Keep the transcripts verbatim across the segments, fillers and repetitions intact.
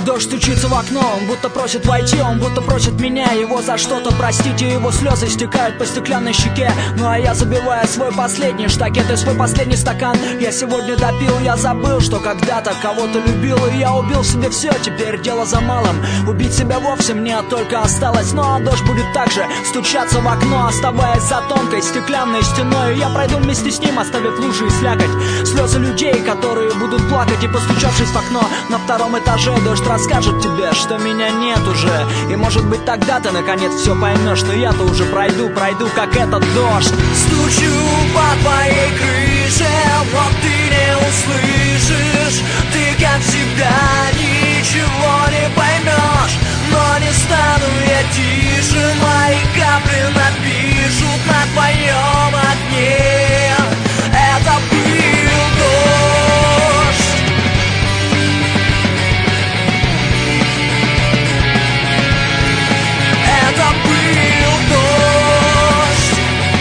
Дождь стучится в окно, он будто просит войти, он будто просит меня его за что-то простить, и его слезы стекают по стеклянной щеке. Ну а я забиваю свой последний штакет и свой последний стакан. Я сегодня допил, я забыл, что когда-то кого-то любил, и я убил в себе все, теперь дело за малым. Убить себя вовсе мне только осталось. Ну а дождь будет также стучаться в окно, оставаясь за тонкой стеклянной стеной. И я пройду вместе с ним, оставив лужи и слякоть, слезы людей, которые будут плакать. И постучавшись в окно на втором этаже, дождь расскажет тебе, что меня нет уже. И может быть тогда ты наконец все поймешь, что я-то уже пройду, пройду как этот дождь. Стучу по твоей крыше, но ты не услышишь. Ты как всегда ничего не поймешь, но не стану я тише. Мои капли напишут на твоем окне. Это был дождь. Это был дождь.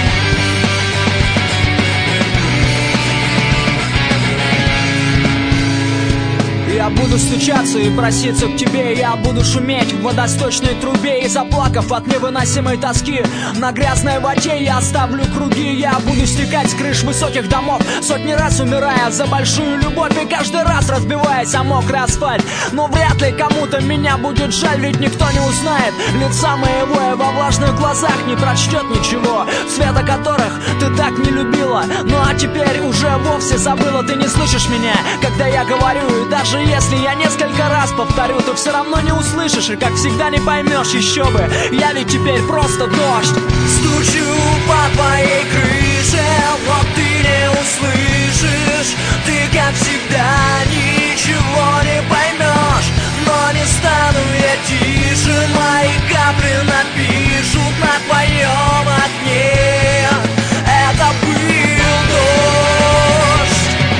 Я буду стучаться и проситься к тебе, я буду шуметь в водосточной трубе, и заплакав от невыносимой тоски на грязной воде я оставлю круги. Я буду стекать с крыш высоких домов, сотни раз умирая за большую любовь, и каждый раз разбиваясь о мокрый асфальт. Но вряд ли кому-то меня будет жаль, ведь никто не узнает лица моего, и во влажных глазах не прочтет ничего, цвета которых ты так не любила. Ну а теперь уже вовсе забыла. Ты не слышишь меня, когда я говорю, и даже если я несколько раз повторю, ты все равно не услышишь и, как всегда, не поймешь. Еще бы, я ведь теперь просто дождь. Стучу по твоей крыше, но ты не услышишь. Ты, как всегда, ничего не поймешь, но не стану я тише. Мои капли напишут на твоем окне. Это был дождь.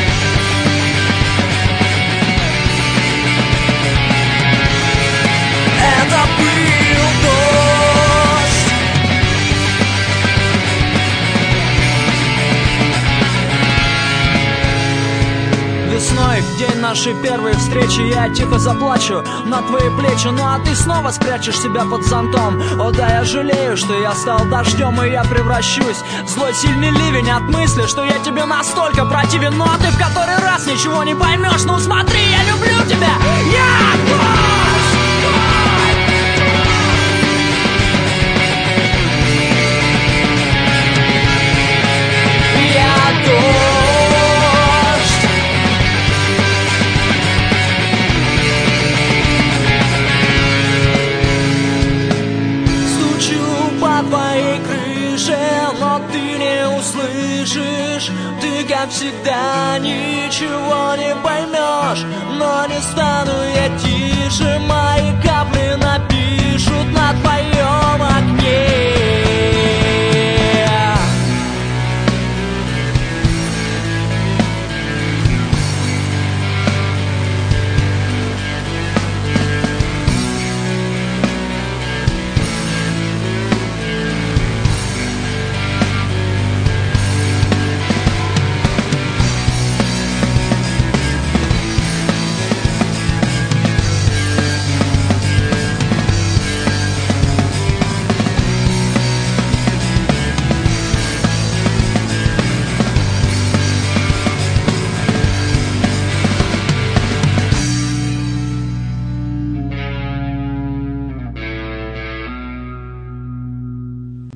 Это был дождь. Весной, в день нашей первой встречи, я тихо заплачу на твои плечи. Ну а ты снова спрячешь себя под зонтом. О да, я жалею, что я стал дождем, и я превращусь в злой сильный ливень от мысли, что я тебе настолько противен. Ну а ты в который раз ничего не поймешь. Ну смотри, я люблю тебя. Я дождь. Я дождь. По твоей крыше, но ты не услышишь. Ты, как всегда, ничего не поймешь, но не стану я тише.